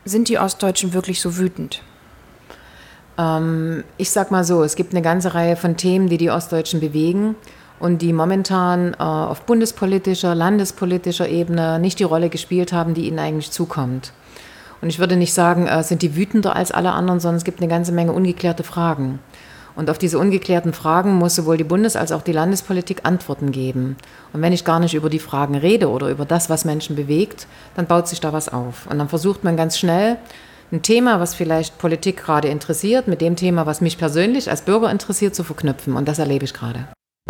sind die Ostdeutschen wirklich so wütend? Ich sag mal so, es gibt eine ganze Reihe von Themen, die die Ostdeutschen bewegen und die momentan auf bundespolitischer, landespolitischer Ebene nicht die Rolle gespielt haben, die ihnen eigentlich zukommt. Und ich würde nicht sagen, sind die wütender als alle anderen, sondern es gibt eine ganze Menge ungeklärte Fragen. Und auf diese ungeklärten Fragen muss sowohl die Bundes- als auch die Landespolitik Antworten geben. Und wenn ich gar nicht über die Fragen rede oder über das, was Menschen bewegt, dann baut sich da was auf. Und dann versucht man ganz schnell, ein Thema, was vielleicht Politik gerade interessiert, mit dem Thema, was mich persönlich als Bürger interessiert, zu verknüpfen. Und das erlebe ich gerade.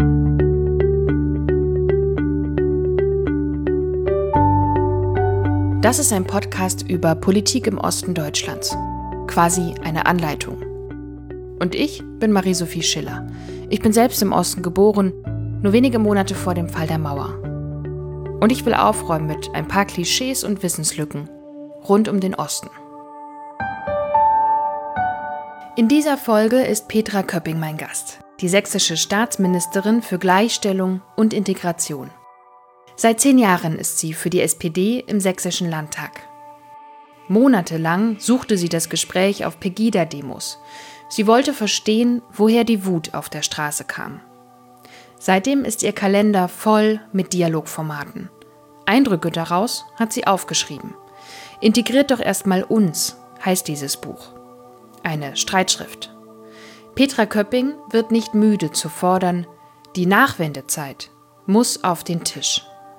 Das ist ein Podcast über Politik im Osten Deutschlands. Quasi eine Anleitung. Und ich bin Marie-Sophie Schiller. Ich bin selbst im Osten geboren, nur wenige Monate vor dem Fall der Mauer. Und ich will aufräumen mit ein paar Klischees und Wissenslücken rund um den Osten. In dieser Folge ist Petra Köpping mein Gast, die sächsische Staatsministerin für Gleichstellung und Integration. Seit 10 Jahren ist sie für die SPD im Sächsischen Landtag. Monatelang suchte sie das Gespräch auf Pegida-Demos. Sie wollte verstehen, woher die Wut auf der Straße kam. Seitdem ist ihr Kalender voll mit Dialogformaten. Eindrücke daraus hat sie aufgeschrieben. Integriert doch erstmal uns, heißt dieses Buch. Eine Streitschrift. Petra Köpping wird nicht müde zu fordern, die Nachwendezeit muss auf den Tisch.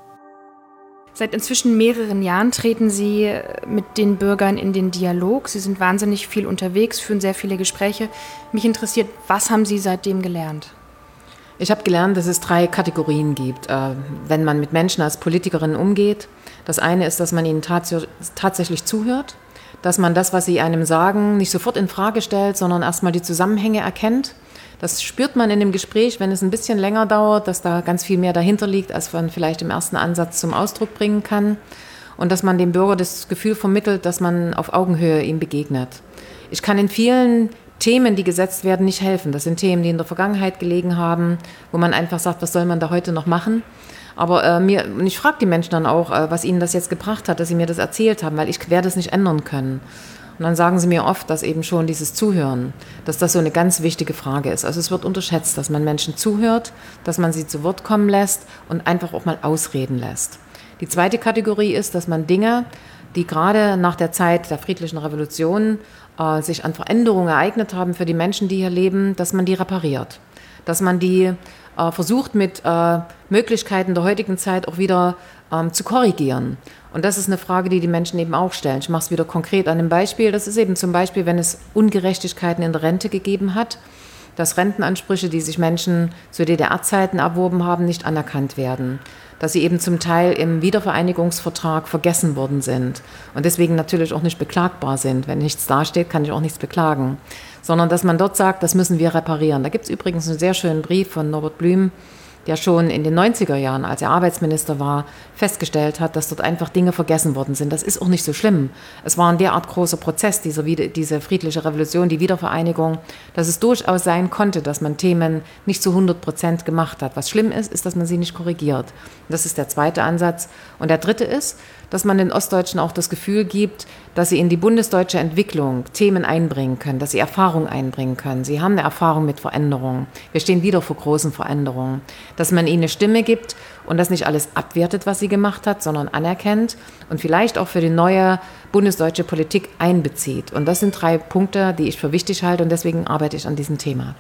Seit inzwischen mehreren Jahren treten Sie mit den Bürgern in den Dialog. Sie sind wahnsinnig viel unterwegs, führen sehr viele Gespräche. Mich interessiert, was haben Sie seitdem gelernt? Ich habe gelernt, dass es 3 Kategorien gibt, wenn man mit Menschen als Politikerin umgeht. Das eine ist, dass man ihnen tatsächlich zuhört, dass man das, was sie einem sagen, nicht sofort in Frage stellt, sondern erstmal die Zusammenhänge erkennt. Das spürt man in dem Gespräch, wenn es ein bisschen länger dauert, dass da ganz viel mehr dahinter liegt, als man vielleicht im ersten Ansatz zum Ausdruck bringen kann. Und dass man dem Bürger das Gefühl vermittelt, dass man auf Augenhöhe ihm begegnet. Ich kann in vielen Themen, die gesetzt werden, nicht helfen. Das sind Themen, die in der Vergangenheit gelegen haben, wo man einfach sagt, was soll man da heute noch machen? Aber ich frage die Menschen dann auch, was ihnen das jetzt gebracht hat, dass sie mir das erzählt haben, weil ich werde es nicht ändern können. Und dann sagen sie mir oft, dass eben schon dieses Zuhören, dass das so eine ganz wichtige Frage ist. Also es wird unterschätzt, dass man Menschen zuhört, dass man sie zu Wort kommen lässt und einfach auch mal ausreden lässt. Die zweite Kategorie ist, dass man Dinge, die gerade nach der Zeit der friedlichen Revolution sich an Veränderungen ereignet haben für die Menschen, die hier leben, dass man die repariert. Dass man die versucht mit Möglichkeiten der heutigen Zeit auch wieder zu korrigieren. Und das ist eine Frage, die die Menschen eben auch stellen. Ich mache es wieder konkret an einem Beispiel. Das ist eben zum Beispiel, wenn es Ungerechtigkeiten in der Rente gegeben hat, dass Rentenansprüche, die sich Menschen zu DDR-Zeiten erworben haben, nicht anerkannt werden. Dass sie eben zum Teil im Wiedervereinigungsvertrag vergessen worden sind und deswegen natürlich auch nicht beklagbar sind. Wenn nichts dasteht, kann ich auch nichts beklagen. Sondern dass man dort sagt, das müssen wir reparieren. Da gibt es übrigens einen sehr schönen Brief von Norbert Blüm, der schon in den 90er Jahren, als er Arbeitsminister war, festgestellt hat, dass dort einfach Dinge vergessen worden sind. Das ist auch nicht so schlimm. Es war ein derart großer Prozess, diese friedliche Revolution, die Wiedervereinigung, dass es durchaus sein konnte, dass man Themen nicht zu 100% gemacht hat. Was schlimm ist, ist, dass man sie nicht korrigiert. Das ist der zweite Ansatz. Und der dritte ist, dass man den Ostdeutschen auch das Gefühl gibt, dass sie in die bundesdeutsche Entwicklung Themen einbringen können, dass sie Erfahrung einbringen können. Sie haben eine Erfahrung mit Veränderungen. Wir stehen wieder vor großen Veränderungen. Dass man ihnen eine Stimme gibt und das nicht alles abwertet, was sie gemacht hat, sondern anerkennt und vielleicht auch für die neue bundesdeutsche Politik einbezieht. Und das sind 3 Punkte, die ich für wichtig halte und deswegen arbeite ich an diesem Thema.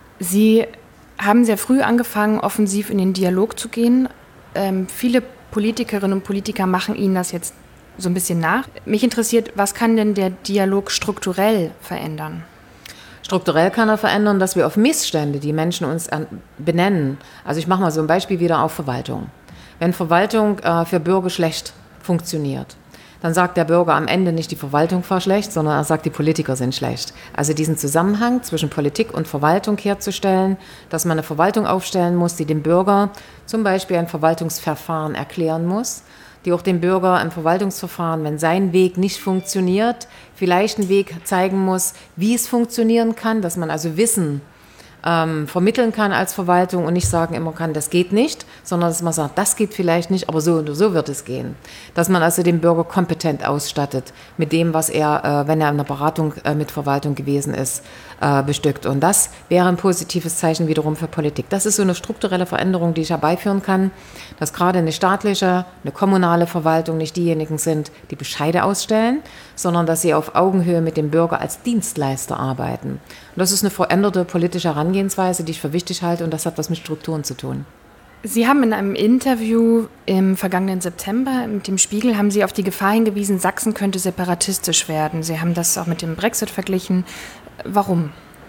Sie haben sehr früh angefangen, offensiv in den Dialog zu gehen. Viele Politikerinnen und Politiker machen Ihnen das jetzt so ein bisschen nach. Mich interessiert, was kann denn der Dialog strukturell verändern? Strukturell kann er verändern, dass wir auf Missstände, die Menschen uns benennen, also ich mache mal so ein Beispiel wieder auf Verwaltung. Wenn Verwaltung für Bürger schlecht funktioniert, dann sagt der Bürger am Ende nicht, die Verwaltung war schlecht, sondern er sagt, die Politiker sind schlecht. Also diesen Zusammenhang zwischen Politik und Verwaltung herzustellen, dass man eine Verwaltung aufstellen muss, die dem Bürger zum Beispiel ein Verwaltungsverfahren erklären muss, die auch dem Bürger im Verwaltungsverfahren, wenn sein Weg nicht funktioniert, vielleicht einen Weg zeigen muss, wie es funktionieren kann, dass man also Wissen vermitteln kann als Verwaltung und nicht sagen immer kann, das geht nicht, sondern dass man sagt, das geht vielleicht nicht, aber so oder so wird es gehen. Dass man also den Bürger kompetent ausstattet mit dem, was er, wenn er in einer Beratung mit Verwaltung gewesen ist, bestückt. Und das wäre ein positives Zeichen wiederum für Politik. Das ist so eine strukturelle Veränderung, die ich herbeiführen kann, dass gerade eine staatliche, eine kommunale Verwaltung nicht diejenigen sind, die Bescheide ausstellen, sondern dass sie auf Augenhöhe mit dem Bürger als Dienstleister arbeiten. Und das ist eine veränderte politische Herangehensweise, die ich für wichtig halte, und das hat was mit Strukturen zu tun. Sie haben in einem Interview im vergangenen September mit dem Spiegel, haben Sie auf die Gefahr hingewiesen, Sachsen könnte separatistisch werden. Sie haben das auch mit dem Brexit verglichen. Warum?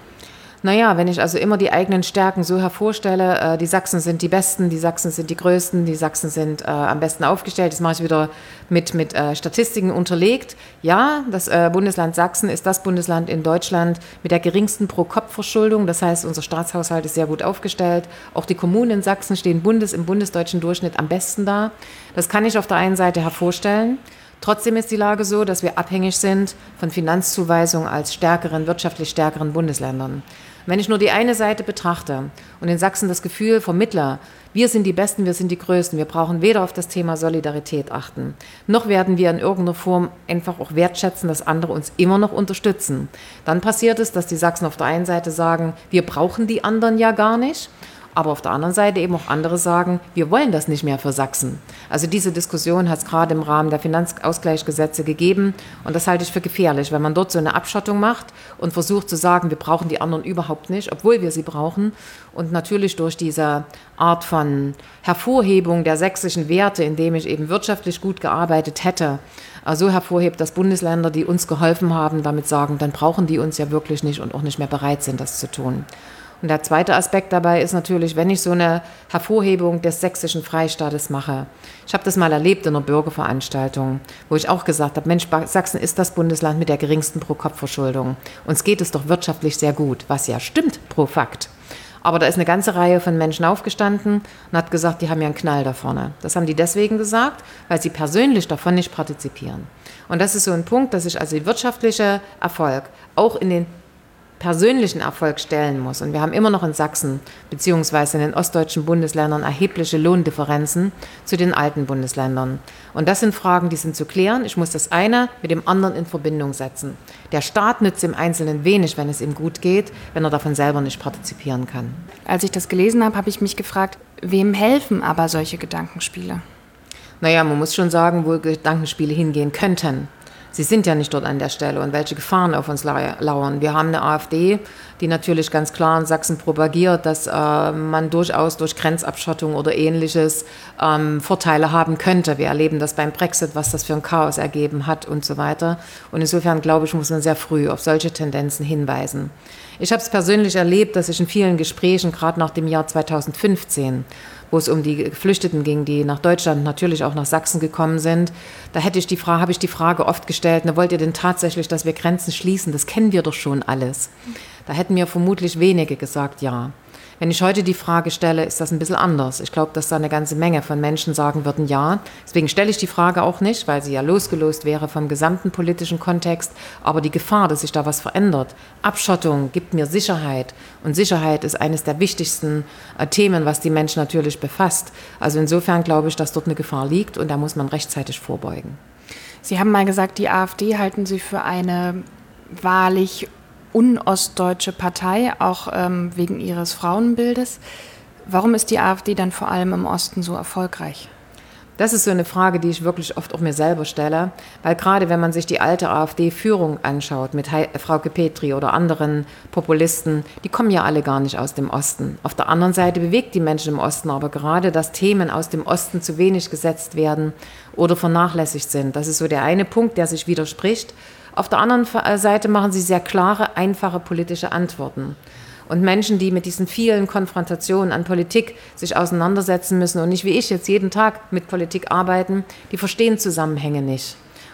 Naja, wenn ich also immer die eigenen Stärken so hervorstelle, die Sachsen sind die Besten, die Sachsen sind die Größten, die Sachsen sind am besten aufgestellt, das mache ich wieder mit Statistiken unterlegt. Ja, das Bundesland Sachsen ist das Bundesland in Deutschland mit der geringsten Pro-Kopf-Verschuldung, das heißt, unser Staatshaushalt ist sehr gut aufgestellt. Auch die Kommunen in Sachsen stehen im bundesdeutschen Durchschnitt am besten da. Das kann ich auf der einen Seite hervorstellen. Trotzdem ist die Lage so, dass wir abhängig sind von Finanzzuweisungen als wirtschaftlich stärkeren Bundesländern. Wenn ich nur die eine Seite betrachte und in Sachsen das Gefühl vermittle, wir sind die Besten, wir sind die Größten, wir brauchen weder auf das Thema Solidarität achten, noch werden wir in irgendeiner Form einfach auch wertschätzen, dass andere uns immer noch unterstützen. Dann passiert es, dass die Sachsen auf der einen Seite sagen, wir brauchen die anderen ja gar nicht. Aber auf der anderen Seite eben auch andere sagen, wir wollen das nicht mehr für Sachsen. Also diese Diskussion hat es gerade im Rahmen der Finanzausgleichsgesetze gegeben. Und das halte ich für gefährlich, wenn man dort so eine Abschottung macht und versucht zu sagen, wir brauchen die anderen überhaupt nicht, obwohl wir sie brauchen. Und natürlich durch diese Art von Hervorhebung der sächsischen Werte, indem ich eben wirtschaftlich gut gearbeitet hätte, so hervorhebt, dass Bundesländer, die uns geholfen haben, damit sagen, dann brauchen die uns ja wirklich nicht und auch nicht mehr bereit sind, das zu tun. Und der zweite Aspekt dabei ist natürlich, wenn ich so eine Hervorhebung des sächsischen Freistaates mache. Ich habe das mal erlebt in einer Bürgerveranstaltung, wo ich auch gesagt habe, Mensch, Sachsen ist das Bundesland mit der geringsten Pro-Kopf-Verschuldung. Uns geht es doch wirtschaftlich sehr gut, was ja stimmt pro Fakt. Aber da ist eine ganze Reihe von Menschen aufgestanden und hat gesagt, die haben ja einen Knall da vorne. Das haben die deswegen gesagt, weil sie persönlich davon nicht partizipieren. Und das ist so ein Punkt, dass ich also den wirtschaftlichen Erfolg auch in den persönlichen Erfolg stellen muss. Und wir haben immer noch in Sachsen beziehungsweise in den ostdeutschen Bundesländern erhebliche Lohndifferenzen zu den alten Bundesländern. Und das sind Fragen, die sind zu klären. Ich muss das eine mit dem anderen in Verbindung setzen. Der Staat nützt im Einzelnen wenig, wenn es ihm gut geht, wenn er davon selber nicht partizipieren kann. Als ich das gelesen habe, habe ich mich gefragt, wem helfen aber solche Gedankenspiele? Naja, man muss schon sagen, wo Gedankenspiele hingehen könnten. Sie sind ja nicht dort an der Stelle und welche Gefahren auf uns lauern. Wir haben eine AfD, die natürlich ganz klar in Sachsen propagiert, dass man durchaus durch Grenzabschottung oder Ähnliches Vorteile haben könnte. Wir erleben das beim Brexit, was das für ein Chaos ergeben hat und so weiter. Und insofern, glaube ich, muss man sehr früh auf solche Tendenzen hinweisen. Ich habe es persönlich erlebt, dass ich in vielen Gesprächen, gerade nach dem Jahr 2015, wo es um die Geflüchteten ging, die nach Deutschland, natürlich auch nach Sachsen gekommen sind, da habe ich die Frage oft gestellt, na, wollt ihr denn tatsächlich, dass wir Grenzen schließen? Das kennen wir doch schon alles. Da hätten mir vermutlich wenige gesagt, ja. Wenn ich heute die Frage stelle, ist das ein bisschen anders. Ich glaube, dass da eine ganze Menge von Menschen sagen würden, ja. Deswegen stelle ich die Frage auch nicht, weil sie ja losgelöst wäre vom gesamten politischen Kontext. Aber die Gefahr, dass sich da was verändert. Abschottung gibt mir Sicherheit. Und Sicherheit ist eines der wichtigsten Themen, was die Menschen natürlich befasst. Also insofern glaube ich, dass dort eine Gefahr liegt und da muss man rechtzeitig vorbeugen. Sie haben mal gesagt, die AfD halten Sie für eine wahrlich unostdeutsche Partei, auch wegen ihres Frauenbildes. Warum ist die AfD dann vor allem im Osten so erfolgreich? Das ist so eine Frage, die ich wirklich oft auch mir selber stelle, weil gerade wenn man sich die alte AfD-Führung anschaut, mit Frauke Petry oder anderen Populisten, die kommen ja alle gar nicht aus dem Osten. Auf der anderen Seite bewegt die Menschen im Osten aber gerade, dass Themen aus dem Osten zu wenig gesetzt werden oder vernachlässigt sind. Das ist so der eine Punkt, der sich widerspricht. Auf der anderen Seite machen sie sehr klare, einfache politische Antworten. Und Menschen, die mit diesen vielen Konfrontationen an Politik sich auseinandersetzen müssen und nicht wie ich jetzt jeden Tag mit Politik arbeiten, die verstehen Zusammenhänge nicht.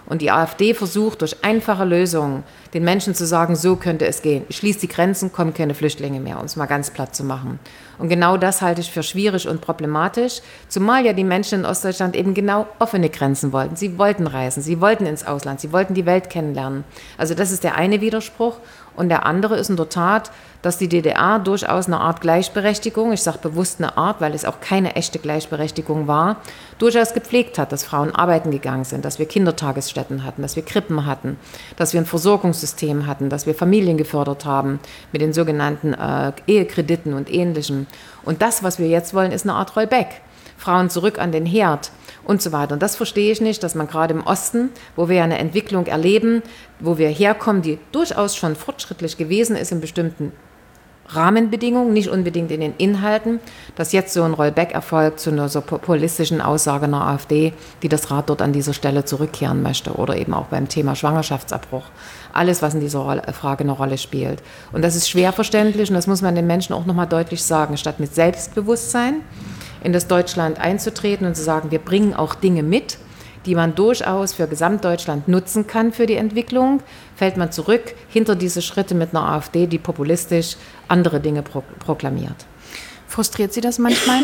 Und die AfD versucht durch einfache Lösungen den Menschen zu sagen, so könnte es gehen. Ich schließe die Grenzen, kommen keine Flüchtlinge mehr, um es mal ganz platt zu machen. Und genau das halte ich für schwierig und problematisch, zumal ja die Menschen in Ostdeutschland eben genau offene Grenzen wollten. Sie wollten reisen, sie wollten ins Ausland, sie wollten die Welt kennenlernen. Also das ist der eine Widerspruch. Und der andere ist in der Tat, dass die DDR durchaus eine Art Gleichberechtigung, ich sage bewusst eine Art, weil es auch keine echte Gleichberechtigung war, durchaus gepflegt hat, dass Frauen arbeiten gegangen sind, dass wir Kindertagesstätten hatten, dass wir Krippen hatten, dass wir ein Versorgungssystem hatten, dass wir Familien gefördert haben mit den sogenannten Ehekrediten und Ähnlichem. Und das, was wir jetzt wollen, ist eine Art Rollback. Frauen zurück an den Herd und so weiter. Und das verstehe ich nicht, dass man gerade im Osten, wo wir ja eine Entwicklung erleben, wo wir herkommen, die durchaus schon fortschrittlich gewesen ist in bestimmten Rahmenbedingungen, nicht unbedingt in den Inhalten, dass jetzt so ein Rollback erfolgt zu einer so populistischen Aussage einer AfD, die das Rad dort an dieser Stelle zurückkehren möchte oder eben auch beim Thema Schwangerschaftsabbruch. Alles, was in dieser Frage eine Rolle spielt. Und das ist schwer verständlich und das muss man den Menschen auch nochmal deutlich sagen, statt mit Selbstbewusstsein in das Deutschland einzutreten und zu sagen, wir bringen auch Dinge mit, die man durchaus für Gesamtdeutschland nutzen kann für die Entwicklung, fällt man zurück hinter diese Schritte mit einer AfD, die populistisch andere Dinge proklamiert. Frustriert Sie das manchmal?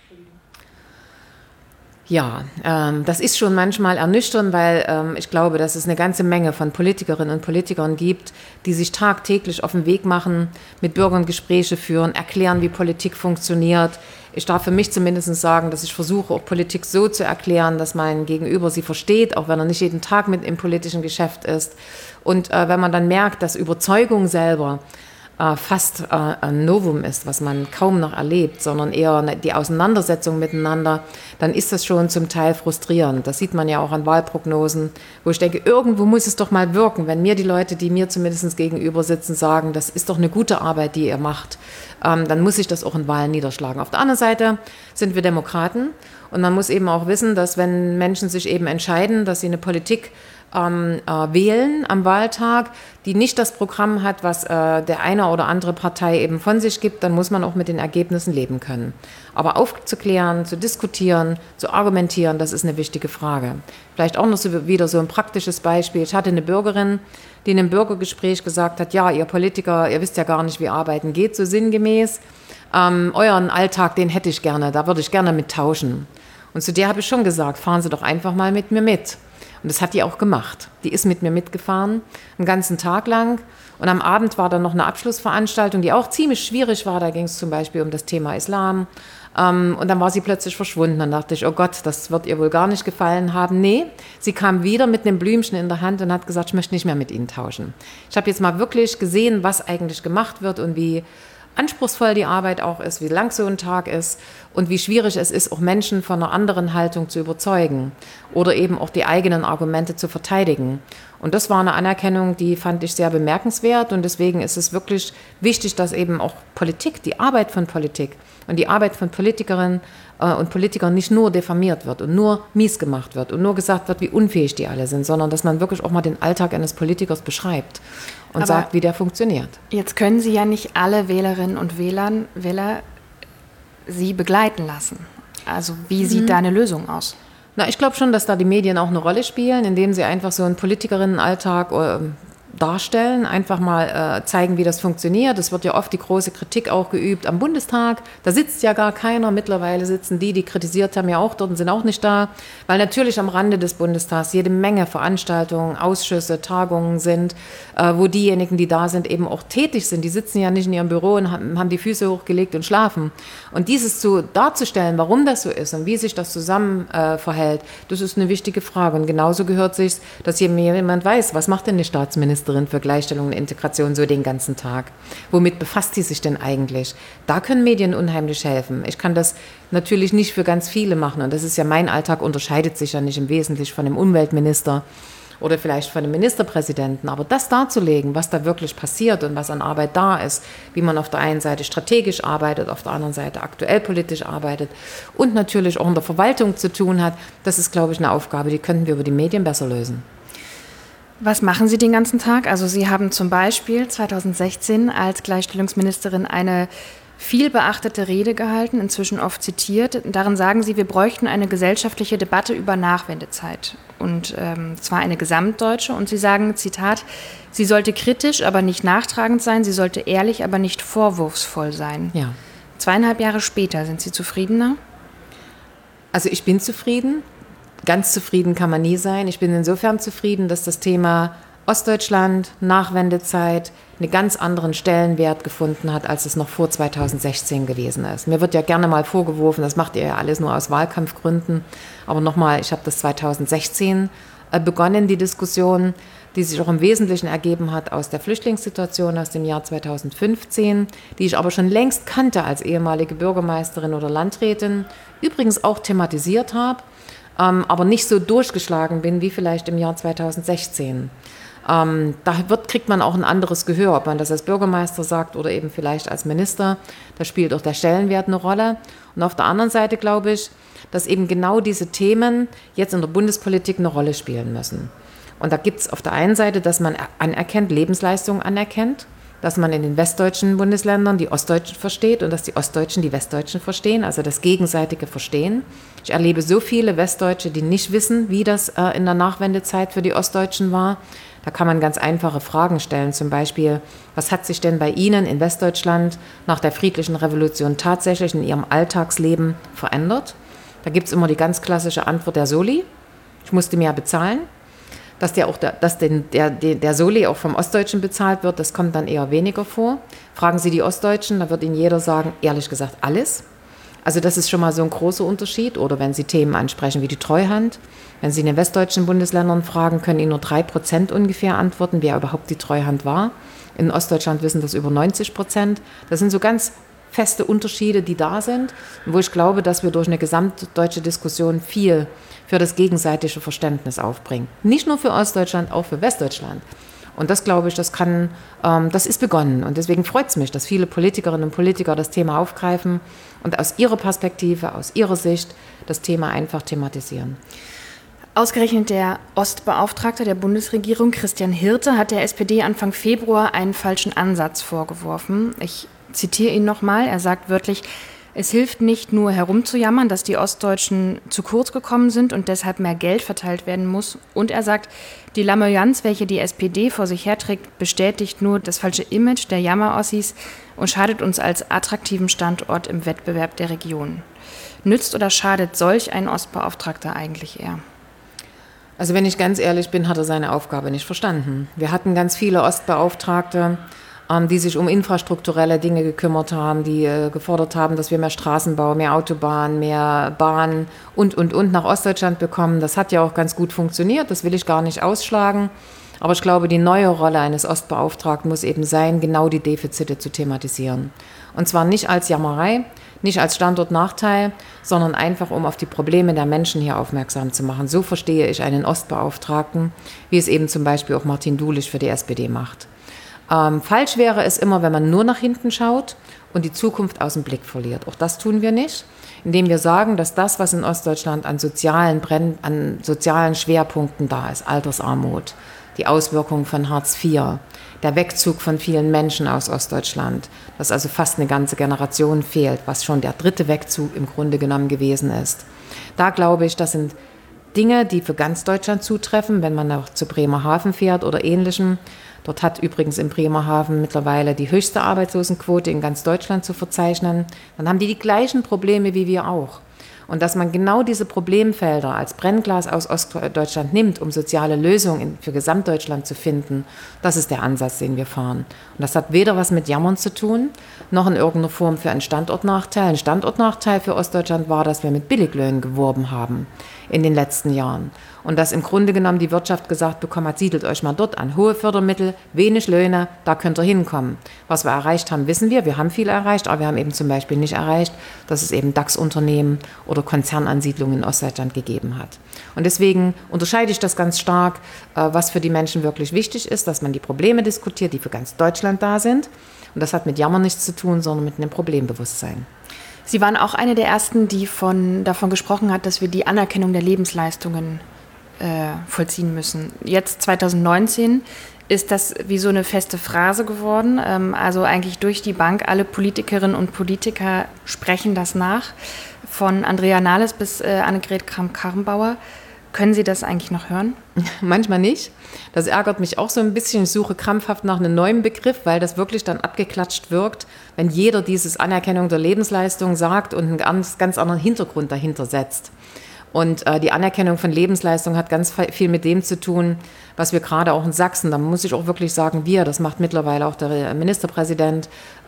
Ja, das ist schon manchmal ernüchternd, weil ich glaube, dass es eine ganze Menge von Politikerinnen und Politikern gibt, die sich tagtäglich auf den Weg machen, mit Bürgern Gespräche führen, erklären, wie Politik funktioniert. Ich darf für mich zumindest sagen, dass ich versuche, auch Politik so zu erklären, dass mein Gegenüber sie versteht, auch wenn er nicht jeden Tag mit im politischen Geschäft ist. Und wenn man dann merkt, dass Überzeugung selber fast ein Novum ist, was man kaum noch erlebt, sondern eher die Auseinandersetzung miteinander, dann ist das schon zum Teil frustrierend. Das sieht man ja auch an Wahlprognosen, wo ich denke, irgendwo muss es doch mal wirken, wenn mir die Leute, die mir zumindest gegenüber sitzen, sagen, das ist doch eine gute Arbeit, die ihr macht, dann muss sich das auch in Wahlen niederschlagen. Auf der anderen Seite sind wir Demokraten und man muss eben auch wissen, dass wenn Menschen sich eben entscheiden, dass sie eine Politik wählen am Wahltag, die nicht das Programm hat, was der eine oder andere Partei eben von sich gibt, dann muss man auch mit den Ergebnissen leben können. Aber aufzuklären, zu diskutieren, zu argumentieren, das ist eine wichtige Frage. Vielleicht auch noch wieder so ein praktisches Beispiel. Ich hatte eine Bürgerin, die in einem Bürgergespräch gesagt hat, ja, ihr Politiker, ihr wisst ja gar nicht, wie Arbeiten geht, so sinngemäß. Euren Alltag, den hätte ich gerne, da würde ich gerne mit tauschen. Und zu der habe ich schon gesagt, fahren Sie doch einfach mal mit mir mit. Und das hat die auch gemacht. Die ist mit mir mitgefahren, einen ganzen Tag lang. Und am Abend war dann noch eine Abschlussveranstaltung, die auch ziemlich schwierig war. Da ging es zum Beispiel um das Thema Islam. Und dann war sie plötzlich verschwunden. Dann dachte ich, oh Gott, das wird ihr wohl gar nicht gefallen haben. Nee, sie kam wieder mit einem Blümchen in der Hand und hat gesagt, ich möchte nicht mehr mit Ihnen tauschen. Ich habe jetzt mal wirklich gesehen, was eigentlich gemacht wird und wie anspruchsvoll die Arbeit auch ist, wie lang so ein Tag ist und wie schwierig es ist, auch Menschen von einer anderen Haltung zu überzeugen oder eben auch die eigenen Argumente zu verteidigen. Und das war eine Anerkennung, die fand ich sehr bemerkenswert und deswegen ist es wirklich wichtig, dass eben auch Politik, die Arbeit von Politik und die Arbeit von Politikerinnen und Politikern nicht nur diffamiert wird und nur mies gemacht wird und nur gesagt wird, wie unfähig die alle sind, sondern dass man wirklich auch mal den Alltag eines Politikers beschreibt und sagt, wie der funktioniert. Jetzt können Sie ja nicht alle Wählerinnen und Wähler Sie begleiten lassen. Also wie sieht da eine Lösung aus? Na, ich glaube schon, dass da die Medien auch eine Rolle spielen, indem sie einfach so einen Politikerinnenalltag darstellen, einfach mal zeigen, wie das funktioniert. Es wird ja oft die große Kritik auch geübt am Bundestag. Da sitzt ja gar keiner. Mittlerweile sitzen die kritisiert haben, ja auch dort und sind auch nicht da. Weil natürlich am Rande des Bundestags jede Menge Veranstaltungen, Ausschüsse, Tagungen sind, wo diejenigen, die da sind, eben auch tätig sind. Die sitzen ja nicht in ihrem Büro und haben die Füße hochgelegt und schlafen. Und dieses darzustellen, warum das so ist und wie sich das zusammen verhält, das ist eine wichtige Frage. Und genauso gehört sich, dass jemand weiß, was macht denn die Staatsministerin für Gleichstellung und Integration so den ganzen Tag? Womit befasst sie sich denn eigentlich? Da können Medien unheimlich helfen. Ich kann das natürlich nicht für ganz viele machen und das ist ja mein Alltag, unterscheidet sich ja nicht im Wesentlichen von dem Umweltminister oder vielleicht von dem Ministerpräsidenten, aber das darzulegen, was da wirklich passiert und was an Arbeit da ist, wie man auf der einen Seite strategisch arbeitet, auf der anderen Seite aktuell politisch arbeitet und natürlich auch in der Verwaltung zu tun hat, das ist, glaube ich, eine Aufgabe, die könnten wir über die Medien besser lösen. Was machen Sie den ganzen Tag? Also Sie haben zum Beispiel 2016 als Gleichstellungsministerin eine viel beachtete Rede gehalten, inzwischen oft zitiert. Darin sagen Sie, wir bräuchten eine gesellschaftliche Debatte über Nachwendezeit. Und zwar eine gesamtdeutsche. Und Sie sagen, Zitat, sie sollte kritisch, aber nicht nachtragend sein. Sie sollte ehrlich, aber nicht vorwurfsvoll sein. Ja. 2,5 Jahre später, sind Sie zufriedener? Also ich bin zufrieden. Ganz zufrieden kann man nie sein. Ich bin insofern zufrieden, dass das Thema Ostdeutschland, Nachwendezeit, einen ganz anderen Stellenwert gefunden hat, als es noch vor 2016 gewesen ist. Mir wird ja gerne mal vorgeworfen, das macht ihr ja alles nur aus Wahlkampfgründen. Aber nochmal, ich habe das 2016 begonnen, die Diskussion, die sich auch im Wesentlichen ergeben hat aus der Flüchtlingssituation aus dem Jahr 2015, die ich aber schon längst kannte als ehemalige Bürgermeisterin oder Landrätin, übrigens auch thematisiert habe, aber nicht so durchgeschlagen bin wie vielleicht im Jahr 2016. Kriegt man auch ein anderes Gehör, ob man das als Bürgermeister sagt oder eben vielleicht als Minister. Da spielt auch der Stellenwert eine Rolle. Und auf der anderen Seite glaube ich, dass eben genau diese Themen jetzt in der Bundespolitik eine Rolle spielen müssen. Und da gibt es auf der einen Seite, dass man anerkennt, Lebensleistungen anerkennt, dass man in den westdeutschen Bundesländern die Ostdeutschen versteht und dass die Ostdeutschen die Westdeutschen verstehen, also das gegenseitige Verstehen. Ich erlebe so viele Westdeutsche, die nicht wissen, wie das in der Nachwendezeit für die Ostdeutschen war. Da kann man ganz einfache Fragen stellen, zum Beispiel, was hat sich denn bei Ihnen in Westdeutschland nach der friedlichen Revolution tatsächlich in Ihrem Alltagsleben verändert? Da gibt es immer die ganz klassische Antwort der Soli, ich musste mehr bezahlen. Dass der Soli auch vom Ostdeutschen bezahlt wird, das kommt dann eher weniger vor. Fragen Sie die Ostdeutschen, da wird Ihnen jeder sagen, ehrlich gesagt, alles. Also das ist schon mal so ein großer Unterschied. Oder wenn Sie Themen ansprechen wie die Treuhand. Wenn Sie in den westdeutschen Bundesländern fragen, können Ihnen nur 3% ungefähr antworten, wer überhaupt die Treuhand war. In Ostdeutschland wissen das über 90%. Das sind so ganz feste Unterschiede, die da sind, wo ich glaube, dass wir durch eine gesamtdeutsche Diskussion viel für das gegenseitige Verständnis aufbringen. Nicht nur für Ostdeutschland, auch für Westdeutschland. Und das, glaube ich, das ist begonnen. Und deswegen freut es mich, dass viele Politikerinnen und Politiker das Thema aufgreifen und aus ihrer Perspektive, aus ihrer Sicht das Thema einfach thematisieren. Ausgerechnet der Ostbeauftragte der Bundesregierung, Christian Hirte, hat der SPD Anfang Februar einen falschen Ansatz vorgeworfen. Ich zitiere ihn nochmal. Er sagt wörtlich, es hilft nicht nur herumzujammern, dass die Ostdeutschen zu kurz gekommen sind und deshalb mehr Geld verteilt werden muss. Und er sagt, die Lamoyanz, welche die SPD vor sich herträgt, bestätigt nur das falsche Image der Jammerossis und schadet uns als attraktiven Standort im Wettbewerb der Region. Nützt oder schadet solch ein Ostbeauftragter eigentlich eher? Also wenn ich ganz ehrlich bin, hat er seine Aufgabe nicht verstanden. Wir hatten ganz viele Ostbeauftragte, die sich um infrastrukturelle Dinge gekümmert haben, die gefordert haben, dass wir mehr Straßenbau, mehr Autobahn, mehr Bahn und nach Ostdeutschland bekommen. Das hat ja auch ganz gut funktioniert, das will ich gar nicht ausschlagen. Aber ich glaube, die neue Rolle eines Ostbeauftragten muss eben sein, genau die Defizite zu thematisieren. Und zwar nicht als Jammerei, nicht als Standortnachteil, sondern einfach, um auf die Probleme der Menschen hier aufmerksam zu machen. So verstehe ich einen Ostbeauftragten, wie es eben zum Beispiel auch Martin Dulich für die SPD macht. Falsch wäre es immer, wenn man nur nach hinten schaut und die Zukunft aus dem Blick verliert. Auch das tun wir nicht, indem wir sagen, dass das, was in Ostdeutschland an sozialen Schwerpunkten da ist, Altersarmut, die Auswirkungen von Hartz IV, der Wegzug von vielen Menschen aus Ostdeutschland, dass also fast eine ganze Generation fehlt, was schon der 3. Wegzug im Grunde genommen gewesen ist. Da glaube ich, das sind Dinge, die für ganz Deutschland zutreffen, wenn man auch zu Bremerhaven fährt oder Ähnlichem. Dort hat übrigens in Bremerhaven mittlerweile die höchste Arbeitslosenquote in ganz Deutschland zu verzeichnen. Dann haben die gleichen Probleme wie wir auch. Und dass man genau diese Problemfelder als Brennglas aus Ostdeutschland nimmt, um soziale Lösungen für Gesamtdeutschland zu finden, das ist der Ansatz, den wir fahren. Und das hat weder was mit Jammern zu tun, noch in irgendeiner Form für einen Standortnachteil. Ein Standortnachteil für Ostdeutschland war, dass wir mit Billiglöhnen geworben haben in den letzten Jahren. Und dass im Grunde genommen die Wirtschaft gesagt bekommen hat, siedelt euch mal dort an. Hohe Fördermittel, wenig Löhne, da könnt ihr hinkommen. Was wir erreicht haben, wissen wir. Wir haben viel erreicht, aber wir haben eben zum Beispiel nicht erreicht, dass es eben DAX-Unternehmen oder Konzernansiedlungen in Ostdeutschland gegeben hat. Und deswegen unterscheide ich das ganz stark, was für die Menschen wirklich wichtig ist, dass man die Probleme diskutiert, die für ganz Deutschland da sind. Und das hat mit Jammer nichts zu tun, sondern mit einem Problembewusstsein. Sie waren auch eine der Ersten, die davon gesprochen hat, dass wir die Anerkennung der Lebensleistungen vollziehen müssen. Jetzt 2019 ist das wie so eine feste Phrase geworden. Also eigentlich durch die Bank, alle Politikerinnen und Politiker sprechen das nach. Von Andrea Nahles bis Annegret Kramp-Karrenbauer. Können Sie das eigentlich noch hören? Manchmal nicht. Das ärgert mich auch so ein bisschen. Ich suche krampfhaft nach einem neuen Begriff, weil das wirklich dann abgeklatscht wirkt, wenn jeder dieses Anerkennung der Lebensleistung sagt und einen ganz anderen Hintergrund dahinter setzt. Und die Anerkennung von Lebensleistung hat ganz viel mit dem zu tun, was wir gerade auch in Sachsen, da muss ich auch wirklich sagen, das macht mittlerweile auch der Ministerpräsident,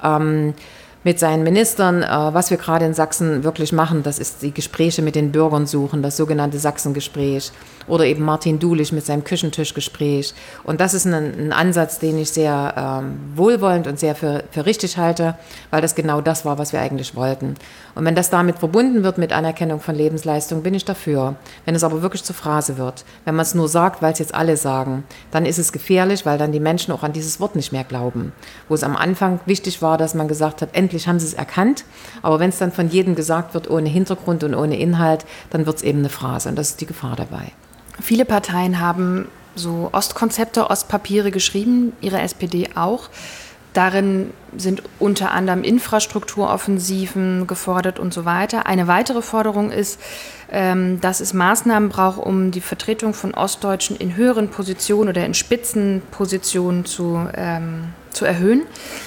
mit seinen Ministern, was wir gerade in Sachsen wirklich machen, das ist die Gespräche mit den Bürgern suchen, das sogenannte Sachsengespräch oder eben Martin Dulich mit seinem Küchentischgespräch. Und das ist ein Ansatz, den ich sehr wohlwollend und sehr für richtig halte, weil das genau das war, was wir eigentlich wollten. Und wenn das damit verbunden wird mit Anerkennung von Lebensleistung, bin ich dafür. Wenn es aber wirklich zur Phrase wird, wenn man es nur sagt, weil es jetzt alle sagen, dann ist es gefährlich, weil dann die Menschen auch an dieses Wort nicht mehr glauben. Wo es am Anfang wichtig war, dass man gesagt hat, endlich haben sie es erkannt, aber wenn es dann von jedem gesagt wird, ohne Hintergrund und ohne Inhalt, dann wird es eben eine Phrase und das ist die Gefahr dabei. Viele Parteien haben so Ostkonzepte, Ostpapiere geschrieben, ihre SPD auch. Darin sind unter anderem Infrastrukturoffensiven gefordert und so weiter. Eine weitere Forderung ist, dass es Maßnahmen braucht, um die Vertretung von Ostdeutschen in höheren Positionen oder in Spitzenpositionen zu erhöhen.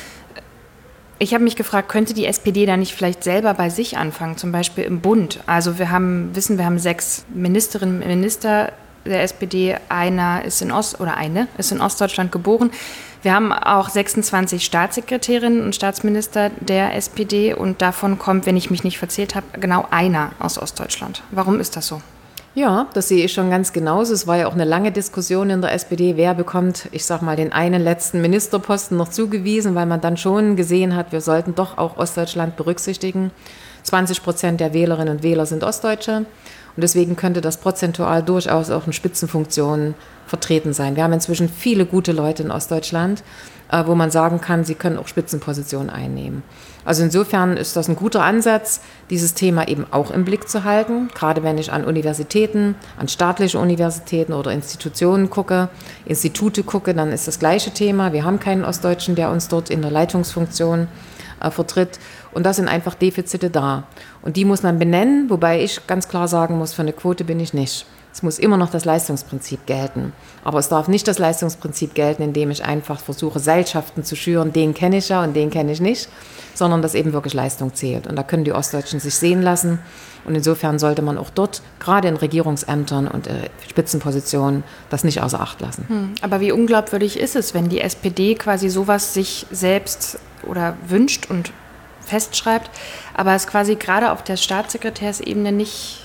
Ich habe mich gefragt, könnte die SPD da nicht vielleicht selber bei sich anfangen, zum Beispiel im Bund? Also wir haben 6 Ministerinnen und Minister der SPD, eine ist in Ostdeutschland geboren. Wir haben auch 26 Staatssekretärinnen und Staatsminister der SPD und davon kommt, wenn ich mich nicht verzählt habe, genau einer aus Ostdeutschland. Warum ist das so? Ja, das sehe ich schon ganz genauso. Es war ja auch eine lange Diskussion in der SPD, wer bekommt, ich sag mal, den einen letzten Ministerposten noch zugewiesen, weil man dann schon gesehen hat, wir sollten doch auch Ostdeutschland berücksichtigen. 20% der Wählerinnen und Wähler sind Ostdeutsche und deswegen könnte das prozentual durchaus auch in Spitzenfunktionen vertreten sein. Wir haben inzwischen viele gute Leute in Ostdeutschland, wo man sagen kann, sie können auch Spitzenpositionen einnehmen. Also insofern ist das ein guter Ansatz, dieses Thema eben auch im Blick zu halten. Gerade wenn ich an Universitäten, an staatliche Universitäten oder Institute gucke, dann ist das gleiche Thema. Wir haben keinen Ostdeutschen, der uns dort in der Leitungsfunktion vertritt. Und da sind einfach Defizite da. Und die muss man benennen, wobei ich ganz klar sagen muss, für eine Quote bin ich nicht. Es muss immer noch das Leistungsprinzip gelten. Aber es darf nicht das Leistungsprinzip gelten, indem ich einfach versuche, Seilschaften zu schüren, den kenne ich ja und den kenne ich nicht, sondern dass eben wirklich Leistung zählt. Und da können die Ostdeutschen sich sehen lassen. Und insofern sollte man auch dort, gerade in Regierungsämtern und Spitzenpositionen, das nicht außer Acht lassen. Aber wie unglaubwürdig ist es, wenn die SPD quasi sowas sich selbst oder wünscht und festschreibt, aber es quasi gerade auf der Staatssekretärsebene nicht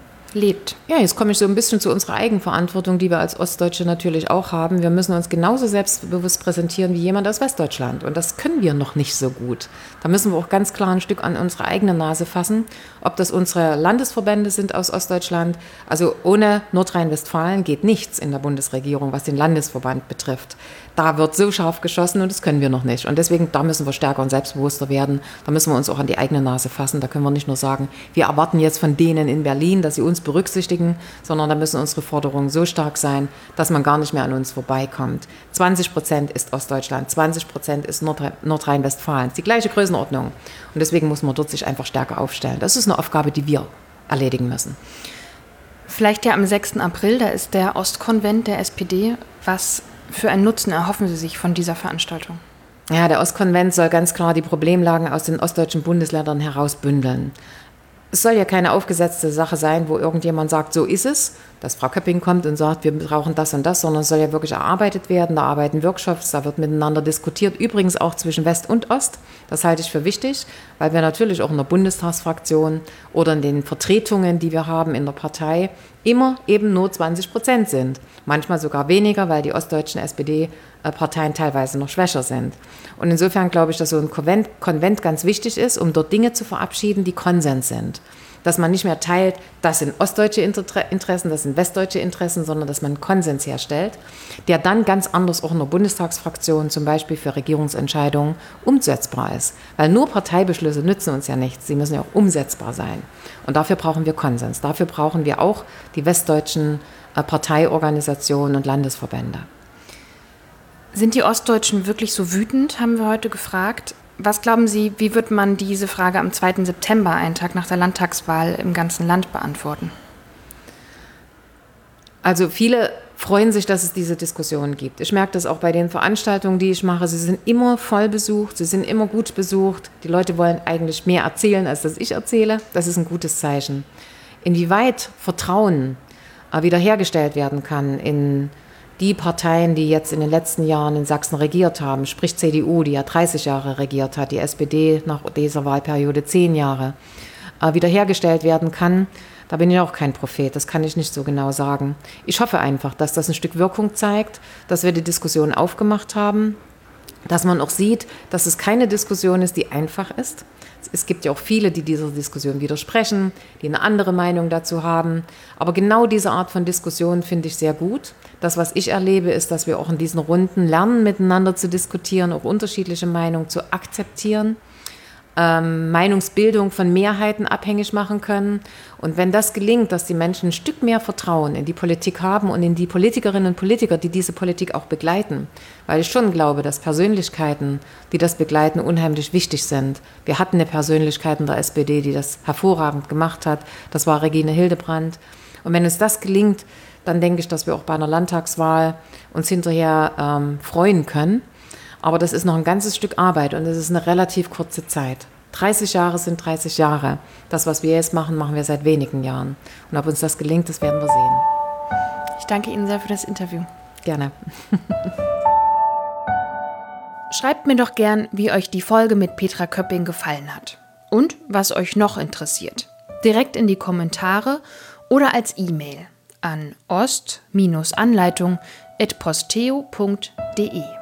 lebt. Ja, jetzt komme ich so ein bisschen zu unserer Eigenverantwortung, die wir als Ostdeutsche natürlich auch haben. Wir müssen uns genauso selbstbewusst präsentieren wie jemand aus Westdeutschland. Und das können wir noch nicht so gut. Da müssen wir auch ganz klar ein Stück an unsere eigene Nase fassen. Ob das unsere Landesverbände sind aus Ostdeutschland. Also ohne Nordrhein-Westfalen geht nichts in der Bundesregierung, was den Landesverband betrifft. Da wird so scharf geschossen und das können wir noch nicht. Und deswegen, da müssen wir stärker und selbstbewusster werden. Da müssen wir uns auch an die eigene Nase fassen. Da können wir nicht nur sagen, wir erwarten jetzt von denen in Berlin, dass sie uns berücksichtigen, sondern da müssen unsere Forderungen so stark sein, dass man gar nicht mehr an uns vorbeikommt. 20% ist Ostdeutschland, 20% ist Nordrhein-Westfalen. Die gleiche Größenordnung. Und deswegen muss man dort sich einfach stärker aufstellen. Das ist eine Aufgabe, die wir erledigen müssen. Vielleicht ja am 6. April, da ist der Ostkonvent der SPD. Was für einen Nutzen erhoffen Sie sich von dieser Veranstaltung? Ja, der Ostkonvent soll ganz klar die Problemlagen aus den ostdeutschen Bundesländern herausbündeln. Es soll ja keine aufgesetzte Sache sein, wo irgendjemand sagt, so ist es, dass Frau Köpping kommt und sagt, wir brauchen das und das, sondern es soll ja wirklich erarbeitet werden. Da arbeiten Workshops, da wird miteinander diskutiert, übrigens auch zwischen West und Ost. Das halte ich für wichtig, weil wir natürlich auch in der Bundestagsfraktion oder in den Vertretungen, die wir haben in der Partei, immer eben nur 20% sind. Manchmal sogar weniger, weil die ostdeutschen SPD-Parteien teilweise noch schwächer sind. Und insofern glaube ich, dass so ein Konvent ganz wichtig ist, um dort Dinge zu verabschieden, die Konsens sind. Dass man nicht mehr teilt, das sind ostdeutsche Interessen, das sind westdeutsche Interessen, sondern dass man einen Konsens herstellt, der dann ganz anders auch in der Bundestagsfraktion zum Beispiel für Regierungsentscheidungen umsetzbar ist. Weil nur Parteibeschlüsse nützen uns ja nichts, sie müssen ja auch umsetzbar sein. Und dafür brauchen wir Konsens, dafür brauchen wir auch die westdeutschen Parteiorganisationen und Landesverbände. Sind die Ostdeutschen wirklich so wütend, haben wir heute gefragt. Was glauben Sie, wie wird man diese Frage am 2. September, einen Tag nach der Landtagswahl, im ganzen Land beantworten? Also viele freuen sich, dass es diese Diskussion gibt. Ich merke das auch bei den Veranstaltungen, die ich mache. Sie sind immer voll besucht, sie sind immer gut besucht. Die Leute wollen eigentlich mehr erzählen, als dass ich erzähle. Das ist ein gutes Zeichen. Inwieweit Vertrauen wiederhergestellt werden kann in die Parteien, die jetzt in den letzten Jahren in Sachsen regiert haben, sprich CDU, die ja 30 Jahre regiert hat, die SPD nach dieser Wahlperiode 10 Jahre, wiederhergestellt werden kann, da bin ich auch kein Prophet, das kann ich nicht so genau sagen. Ich hoffe einfach, dass das ein Stück Wirkung zeigt, dass wir die Diskussion aufgemacht haben, dass man auch sieht, dass es keine Diskussion ist, die einfach ist. Es gibt ja auch viele, die dieser Diskussion widersprechen, die eine andere Meinung dazu haben. Aber genau diese Art von Diskussion finde ich sehr gut. Das, was ich erlebe, ist, dass wir auch in diesen Runden lernen, miteinander zu diskutieren, auch unterschiedliche Meinungen zu akzeptieren, Meinungsbildung von Mehrheiten abhängig machen können. Und wenn das gelingt, dass die Menschen ein Stück mehr Vertrauen in die Politik haben und in die Politikerinnen und Politiker, die diese Politik auch begleiten, weil ich schon glaube, dass Persönlichkeiten, die das begleiten, unheimlich wichtig sind. Wir hatten eine Persönlichkeit in der SPD, die das hervorragend gemacht hat. Das war Regine Hildebrandt. Und wenn uns das gelingt, dann denke ich, dass wir auch bei einer Landtagswahl uns hinterher freuen können. Aber das ist noch ein ganzes Stück Arbeit und es ist eine relativ kurze Zeit. 30 Jahre sind 30 Jahre. Das, was wir jetzt machen, machen wir seit wenigen Jahren. Und ob uns das gelingt, das werden wir sehen. Ich danke Ihnen sehr für das Interview. Gerne. Schreibt mir doch gern, wie euch die Folge mit Petra Köpping gefallen hat. Und was euch noch interessiert. Direkt in die Kommentare oder als E-Mail an ost-anleitung@posteo.de.